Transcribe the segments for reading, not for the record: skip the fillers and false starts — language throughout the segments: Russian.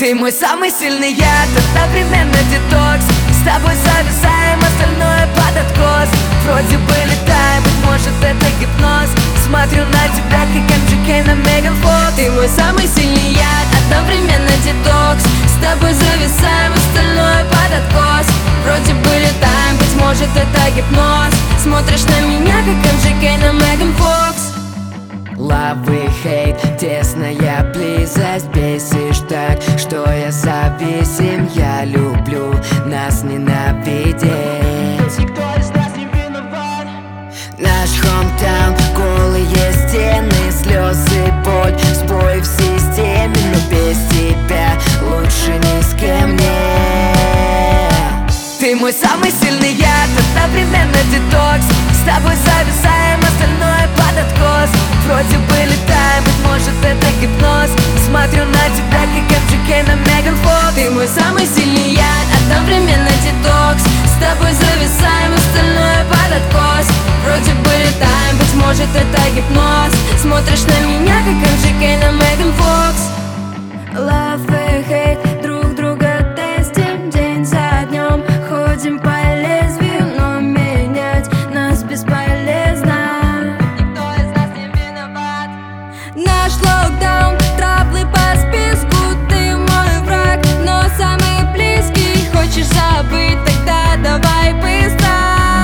Ты мой самый сильный яд, одновременно детокс. С тобой зависаем, остальное под откос. Вроде бы летаем, быть может это гипноз. Смотрю на тебя, как MGK на Меган Фокс. Ты мой самый сильный яд, одновременно детокс. С тобой зависаем, остальное под откос. Вроде бы летаем, быть может это гипноз. Смотришь на меня, как MGK на Меган Фокс. Love и hate, тесная близость. Бесишь так, что я зависим. Я люблю нас ненавидеть. Никто из нас не виноват. Наш hometown, голые стены, слезы, боль, сбой в системе. Но без тебя лучше ни с кем нет. Ты мой самый сильный яд, одновременно детокс. С тобой зависаем, остальное под откос. Вроде бы летаем, быть может это гипноз. Смотрю на тебя, как MGK на Меган Фокс. Ты мой самый сильный яд, одновременно детокс. С тобой зависаем, остальное под откос. Вроде бы летаем, быть может это гипноз. Смотришь на меня, как MGK на Меган Фокс. Love и hate, друг друга тестим день за днем. Ходим по лезвию, но менять нас бесполезно. Никто из нас не виноват. Наш локдаун, траблы по списку. Ты мой враг, но самый близкий. Хочешь забыть, тогда давай быстро.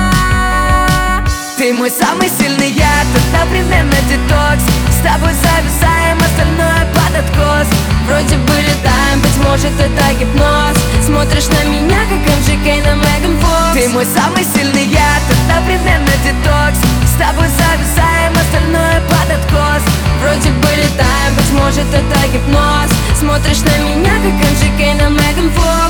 Ты мой самый сильный яд, одновременно детокс. С тобой зависаем, остальное под откос. Вроде бы летаем, быть может это гипноз. Смотришь на меня, как MGK на Меган Фокс. Ты мой самый сильный яд, одновременно детокс. С тобой зависаем, остальное под откос. Вроде бы летаем, быть может это гипноз. Смотришь на меня, как MGK на Меган Фокс.